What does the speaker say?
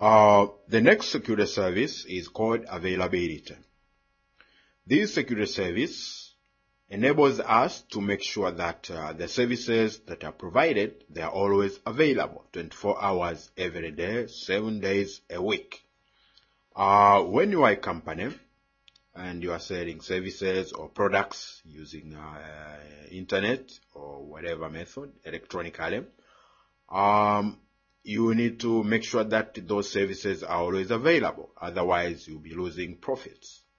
The next security service is called availability. This security service enables us to make sure that the services that are provided, they are always available 24 hours every day, 7 days a week. When you are a company and you are selling services or products using internet or whatever method, electronically, you need to make sure that those services are always available. Otherwise, you'll be losing profits.